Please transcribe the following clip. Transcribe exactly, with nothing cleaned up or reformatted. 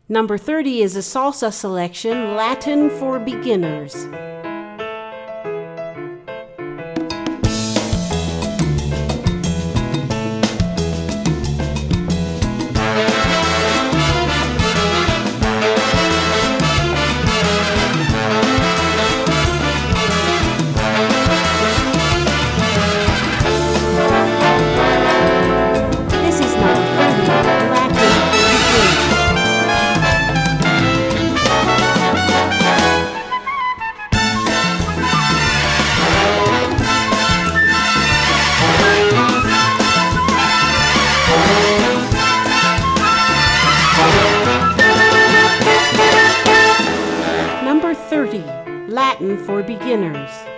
Number thirty is a salsa selection, Latin for beginners. This is number thirty, Latin for beginners. Number thirty, Latin for beginners.